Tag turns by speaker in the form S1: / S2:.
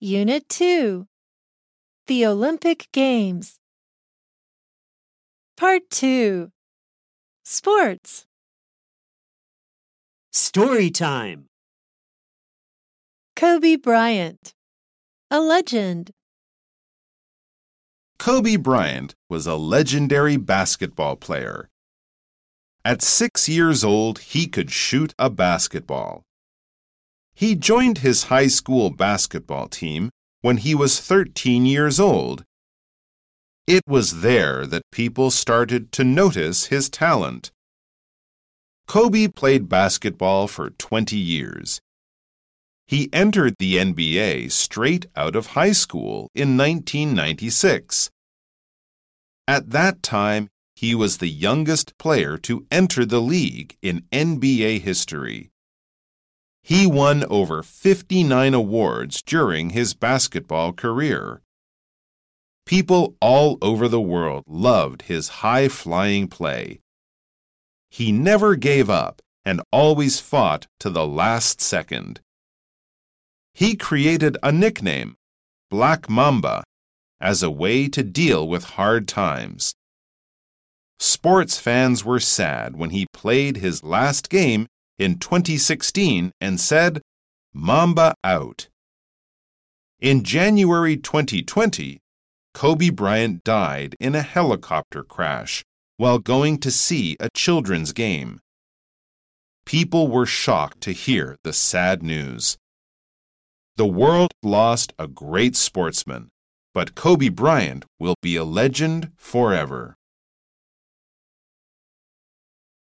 S1: Unit 2. The Olympic Games. Part 2. Sports.
S2: Story time.
S1: Kobe Bryant. A legend.
S3: Kobe Bryant was a legendary basketball player. At 6 years old, he could shoot a basketball. He joined his high school basketball team when he was 13 years old. It was there that people started to notice his talent. Kobe played basketball for 20 years. He entered the NBA straight out of high school in 1996. At that time, he was the youngest player to enter the league in NBA history. He won over 59 awards during his basketball career. People all over the world loved his high-flying play. He never gave up and always fought to the last second. He created a nickname, Black Mamba, as a way to deal with hard times. Sports fans were sad when he played his last game in 2016 and said, "Mamba out." In January 2020, Kobe Bryant died in a helicopter crash while going to see a children's game. People were shocked to hear the sad news. The world lost a great sportsman, but Kobe Bryant will be a legend forever.